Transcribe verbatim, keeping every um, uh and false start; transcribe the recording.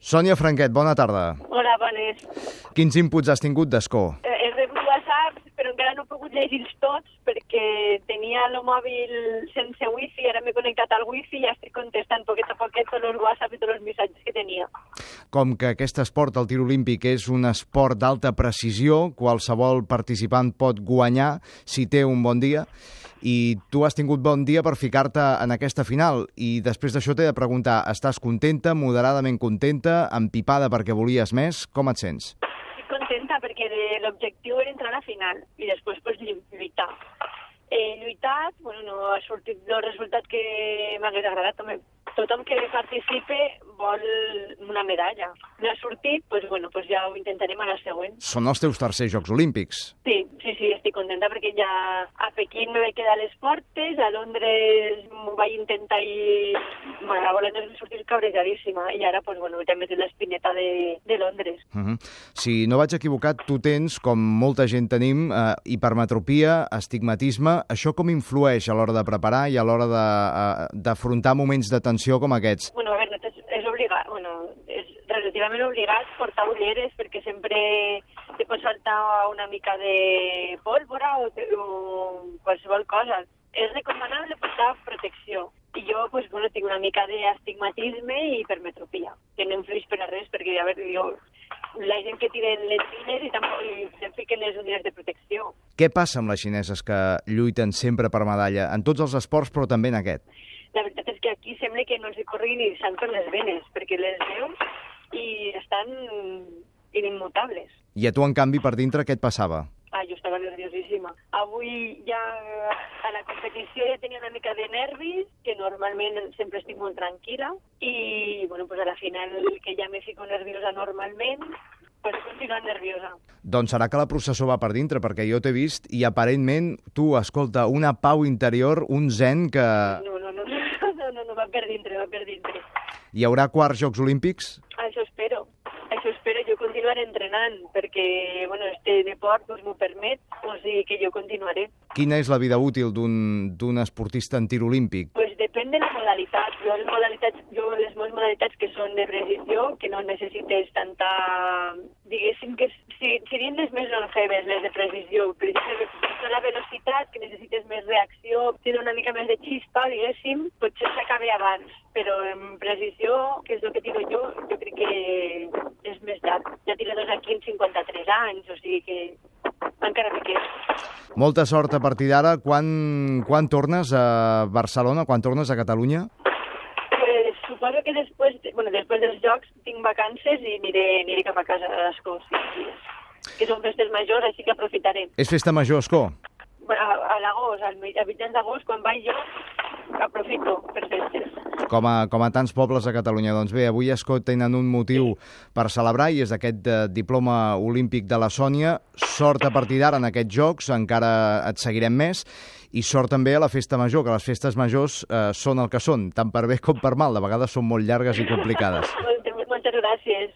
Sònia Franquet, bona tarda. Hola, bones. Quins inputs has tingut d'Escó? Eh, he rebut whatsapps, però encara no he pogut llegir-los tots perquè tenia el mòbil sense wifi, ara m'he connectat al wifi i ja estic contestant poquet a poquet tots els whatsapps i tots els missatges que tenia. Com que aquest esport, el tir olímpic, és un esport d'alta precisió, qualsevol participant pot guanyar si té un bon dia, i tu has tingut bon dia per ficar-te en aquesta final, i després d'això t'he de preguntar, estàs contenta, moderadament contenta, empipada perquè volies més? Com et sents? Estic contenta perquè l'objectiu era entrar a la final i després pues, lluitar. He lluitat, bueno, no ha sortit el resultat que m'hagués agradat. Home, tothom que participe vol una medalla. No ha sortit, doncs bueno, pues ja ho intentarem a la següent. Són els teus tercers Jocs Olímpics. Sí, sí, sí, estic contenta perquè ja a Pequín me vaig quedar a les portes, a Londres m'ho vaig intentar i bueno, a Londres m'he sortit cabrejadíssima i ara pues, bueno, ja m'he tret l'espineta de, de Londres. Uh -huh. Si no vaig equivocat, tu tens, com molta gent tenim, eh, hipermetropia, astigmatisme. Això com influeix a l'hora de preparar i a l'hora d'afrontar moments de tensió com aquests? Bueno, a veure, és obligat, bueno, és relativament obligat portar ulleres perquè sempre te pot saltar una mica de pólvora o, te, o qualsevol cosa. És recomanable portar protecció. I jo, pues, bueno, tinc una mica d'astigmatisme i hipermetropia, que no influeix per a res, perquè, a veure, jo, la gent que tira les xines i tampoc se'n fiquen les ulleres de protecció. Què passa amb les xineses que lluiten sempre per medalla, en tots els esports, però també en aquest? La veritat és que aquí sembla que no els corri ni sang per les venes, perquè les veus i estan inimmutables. I a tu, en canvi, per dintre, què et passava? Ah, jo estava nerviosíssima. Avui ja a la competició ja tenia una mica de nervis, que normalment sempre estic molt tranquil·la, i bueno, pues a la final, que ja me fico nerviosa normalment, pues he continuat nerviosa. Doncs serà que la processó va per dintre, perquè jo t'he vist i aparentment tu, escolta, una pau interior, un zen que... No, no, no, no, no, no, no va per dintre, va per dintre. Hi haurà quarts Jocs Olímpics? Això espero. Això espero, jo continuaré entrenant, perquè bueno, este deport pues, m'ho permet, o sigui que jo continuaré. Quina és la vida útil d'un esportista en tir olímpic? Pues depèn de la modalitat. Jo, les modalitats, jo les meves modalitats que són de precisió, que no necessites tanta... Diguéssim que si, serien les més longeves, les de precisió. Per exemple, la velocitat, que necessites més reacció, tenen una mica més de xispa, diguéssim, potser s'acabi abans. Però en precisió, que és el que tiro jo, jo crec que és més llarg. Ja tiradors aquí en cinquanta-tres anys, o sigui que encara me quedo. Molta sort a partir d'ara. Quan, quan tornes a Barcelona? Quan tornes a Catalunya? Pues, suposo que després, bueno, després dels Jocs tinc vacances i aniré, aniré cap a casa a l'Escó, sí, que són festes majors, així que aprofitaré. És festa major, Escó? A, a l'agost, a mitjans d'agost, quan vaig jo, aprofito per festes. Com a, com a tants pobles a Catalunya. Doncs bé, avui a Escó tenen un motiu sí. per celebrar, i és aquest eh, diploma olímpic de la Sònia. Sort a partir d'ara en aquests Jocs, encara et seguirem més, i sort també a la festa major, que les festes majors eh, són el que són, tant per bé com per mal. De vegades són molt llargues i complicades. Moltes, moltes gràcies.